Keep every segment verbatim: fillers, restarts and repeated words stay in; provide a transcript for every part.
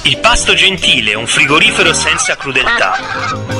Il pasto gentile, un frigorifero senza crudeltà.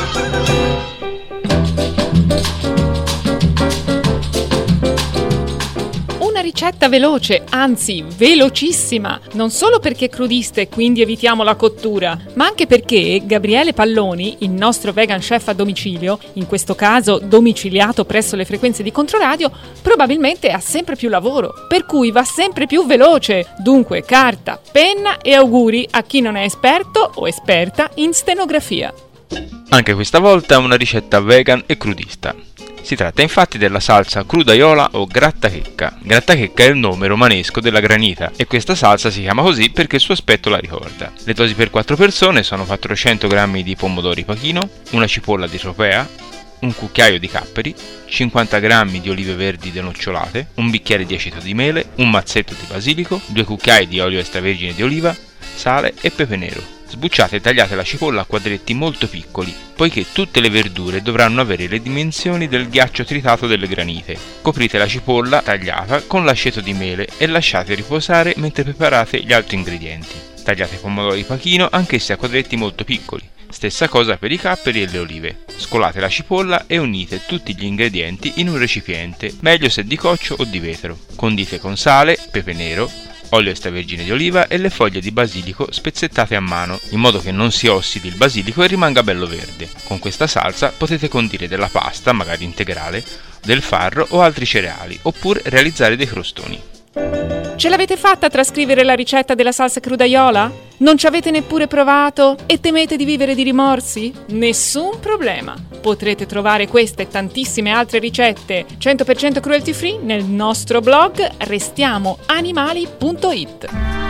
Ricetta veloce, anzi velocissima, non solo perché è crudista e quindi evitiamo la cottura, ma anche perché Gabriele Palloni, il nostro vegan chef a domicilio, in questo caso domiciliato presso le frequenze di Controradio, probabilmente ha sempre più lavoro, per cui va sempre più veloce. Dunque carta, penna e auguri a chi non è esperto o esperta in stenografia. Anche questa volta una ricetta vegan e crudista. Si tratta infatti della salsa crudaiola o grattachecca. Grattachecca è il nome romanesco della granita e questa salsa si chiama così perché il suo aspetto la ricorda. Le dosi per quattro persone sono quattrocento grammi di pomodori pachino, una cipolla di tropea, un cucchiaio di capperi, cinquanta grammi di olive verdi denocciolate, un bicchiere di aceto di mele, un mazzetto di basilico, due cucchiai di olio extravergine di oliva, sale e pepe nero. Sbucciate e tagliate la cipolla a quadretti molto piccoli, poiché tutte le verdure dovranno avere le dimensioni del ghiaccio tritato delle granite. Coprite la cipolla tagliata con l'aceto di mele e lasciate riposare mentre preparate gli altri ingredienti. Tagliate i pomodori pachino, anch'essi a quadretti molto piccoli. Stessa cosa per i capperi e le olive. Scolate la cipolla e unite tutti gli ingredienti in un recipiente, meglio se di coccio o di vetro. Condite con sale, pepe nero, olio extravergine di oliva e le foglie di basilico spezzettate a mano, in modo che non si ossidi il basilico e rimanga bello verde. Con questa salsa potete condire della pasta, magari integrale, del farro o altri cereali, oppure realizzare dei crostoni. Ce l'avete fatta a trascrivere la ricetta della salsa crudaiola? Non ci avete neppure provato e temete di vivere di rimorsi? Nessun problema! Potrete trovare queste e tantissime altre ricette cento per cento cruelty free nel nostro blog restiamo animali punto it.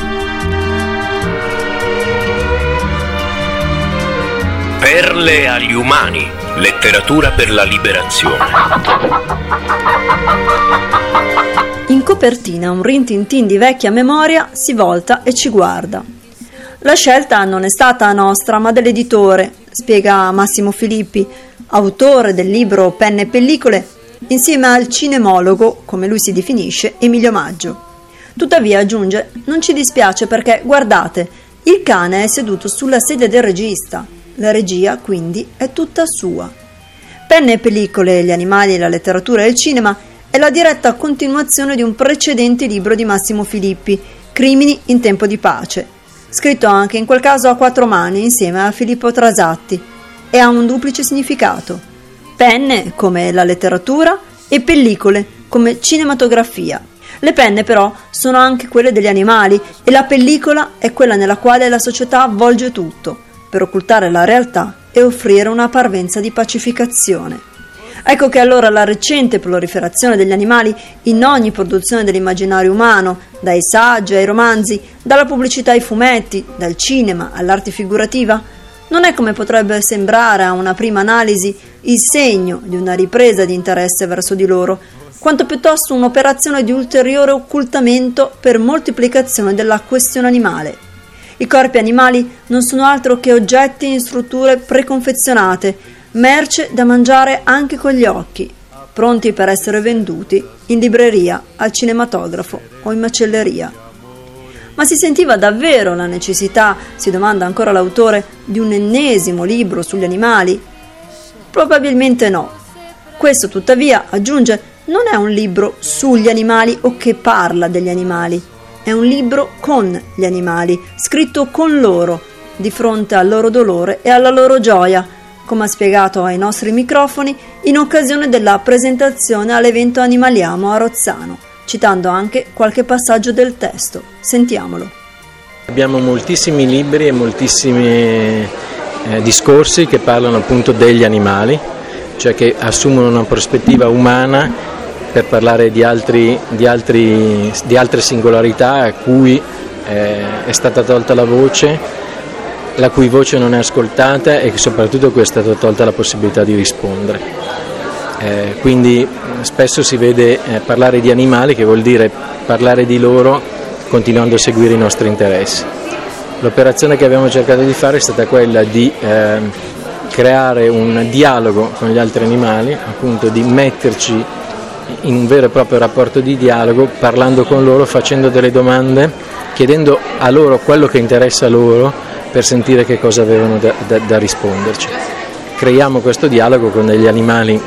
Perle agli umani, letteratura per la liberazione. In copertina un rintintin di vecchia memoria si volta e ci guarda. La scelta non è stata nostra, ma dell'editore, spiega Massimo Filippi, autore del libro Penne e pellicole, insieme al cinemologo, come lui si definisce, Emilio Maggio. Tuttavia, aggiunge, non ci dispiace perché, guardate, il cane è seduto sulla sedia del regista. La regia, quindi, è tutta sua. Penne e pellicole, gli animali, la letteratura e il cinema è la diretta continuazione di un precedente libro di Massimo Filippi, Crimini in tempo di pace, scritto anche in quel caso a quattro mani insieme a Filippo Trasatti, e ha un duplice significato: penne come la letteratura e pellicole come cinematografia. Le penne però sono anche quelle degli animali e la pellicola è quella nella quale la società avvolge tutto per occultare la realtà e offrire una parvenza di pacificazione. Ecco che allora la recente proliferazione degli animali in ogni produzione dell'immaginario umano, dai saggi ai romanzi, dalla pubblicità ai fumetti, dal cinema all'arte figurativa, non è, come potrebbe sembrare a una prima analisi, il segno di una ripresa di interesse verso di loro, quanto piuttosto un'operazione di ulteriore occultamento per moltiplicazione della questione animale. I corpi animali non sono altro che oggetti in strutture preconfezionate, merce da mangiare anche con gli occhi, pronti per essere venduti in libreria, al cinematografo o in macelleria. Ma si sentiva davvero la necessità, si domanda ancora l'autore, di un ennesimo libro sugli animali? Probabilmente no. Questo, tuttavia, aggiunge, non è un libro sugli animali o che parla degli animali, è un libro con gli animali, scritto con loro, di fronte al loro dolore e alla loro gioia, come ha spiegato ai nostri microfoni in occasione della presentazione all'evento Animaliamo a Rozzano, citando anche qualche passaggio del testo. Sentiamolo. Abbiamo moltissimi libri e moltissimi eh, discorsi che parlano appunto degli animali, cioè che assumono una prospettiva umana per parlare di, altri, di, altri, di altre singolarità a cui eh, è stata tolta la voce, la cui voce non è ascoltata e che soprattutto a cui è stata tolta la possibilità di rispondere. Eh, quindi spesso si vede eh, parlare di animali, che vuol dire parlare di loro continuando a seguire i nostri interessi. L'operazione che abbiamo cercato di fare è stata quella di eh, creare un dialogo con gli altri animali, appunto di metterci in un vero e proprio rapporto di dialogo, parlando con loro, facendo delle domande chiedendo a loro quello che interessa a loro per sentire che cosa avevano da, da, da risponderci. Creiamo questo dialogo con degli animali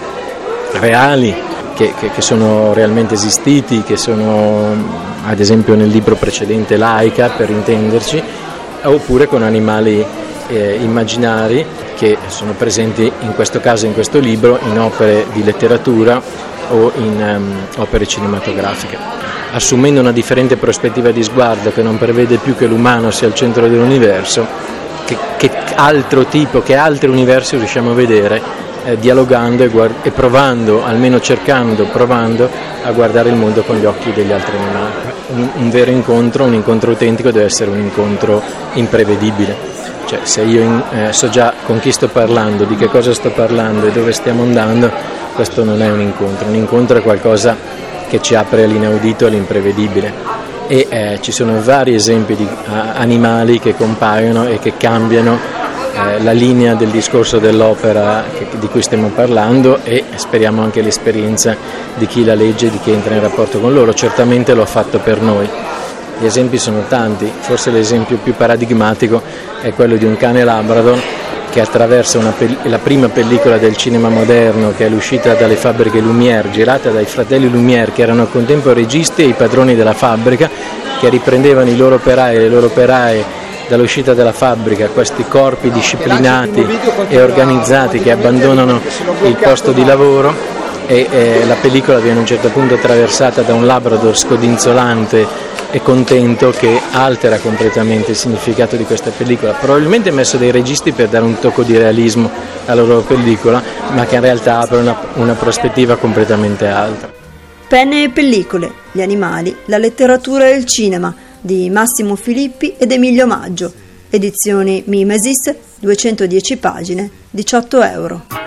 reali che, che, che sono realmente esistiti, che sono ad esempio nel libro precedente Laika, per intenderci, oppure con animali eh, immaginari che sono presenti in questo caso in questo libro in opere di letteratura o in um, opere cinematografiche, assumendo una differente prospettiva di sguardo che non prevede più che l'umano sia al centro dell'universo, che, che altro tipo, che altri universi riusciamo a vedere eh, dialogando e, guard- e provando, almeno cercando, provando a guardare il mondo con gli occhi degli altri animali. Un, un vero incontro, un incontro autentico deve essere un incontro imprevedibile. Cioè, se io in, eh, so già con chi sto parlando, di che cosa sto parlando e dove stiamo andando, questo non è un incontro. Un incontro è qualcosa che ci apre all'inaudito, all'imprevedibile. E eh, ci sono vari esempi di uh, animali che compaiono e che cambiano eh, la linea del discorso dell'opera che, di cui stiamo parlando, e speriamo anche l'esperienza di chi la legge, di chi entra in rapporto con loro. Certamente lo ha fatto per noi. Gli esempi sono tanti, forse l'esempio più paradigmatico è quello di un cane Labrador che attraversa una pel- la prima pellicola del cinema moderno, che è l'uscita dalle fabbriche Lumière, girata dai fratelli Lumière, che erano a contempo registi e i padroni della fabbrica, che riprendevano i loro operai e le loro operaie dall'uscita della fabbrica, questi corpi disciplinati e organizzati che abbandonano il posto di lavoro, e eh, la pellicola viene a un certo punto attraversata da un Labrador scodinzolante e contento, che altera completamente il significato di questa pellicola, probabilmente messo dai registi per dare un tocco di realismo alla loro pellicola, ma che in realtà apre una, una prospettiva completamente altra. Penne e pellicole, gli animali, la letteratura e il cinema di Massimo Filippi ed Emilio Maggio, edizioni Mimesis, duecentodieci pagine, diciotto euro.